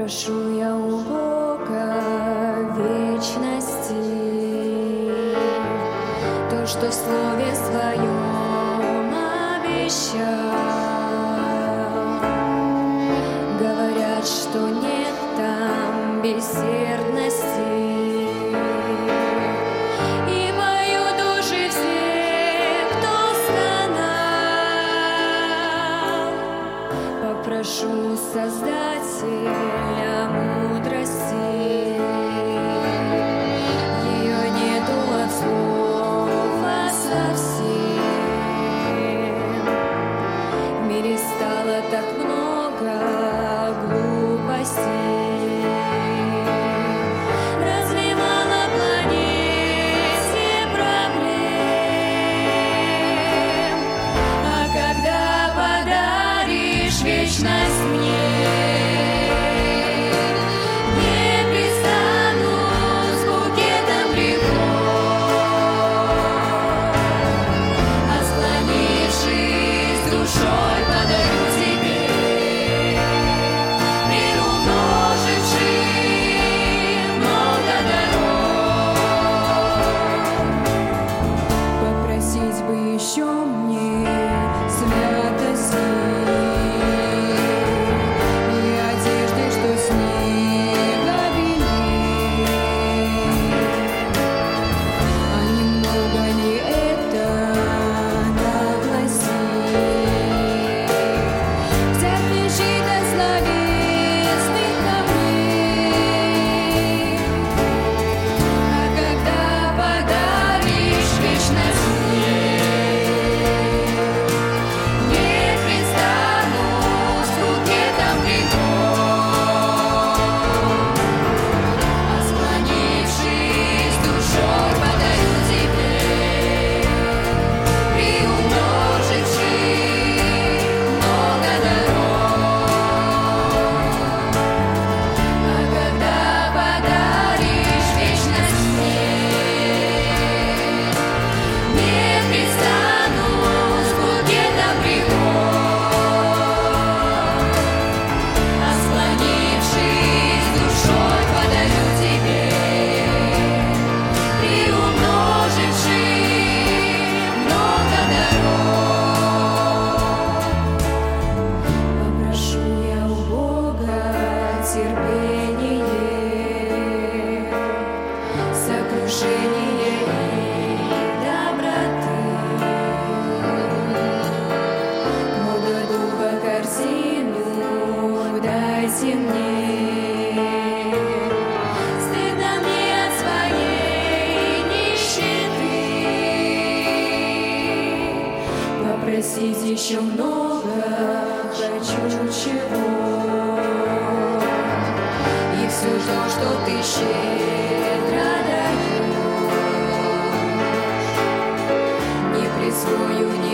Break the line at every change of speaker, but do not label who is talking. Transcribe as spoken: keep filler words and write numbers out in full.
Прошу я у Бога вечности, то, что в слове своем обещал. Говорят, что нет там бессердности, и мою души все, кто стонал. Попрошу Создателя мудрости, ее нету от слова совсем. В мире стало так много глупостей. Разве мало планете проблем? А когда подаришь вечность мне, сокрушение и доброты. Много дуба корзину дайте мне, стыдно мне от своей нищеты. Попросить еще много хочу чего, и все то, что ты щедро даешь, не присвою.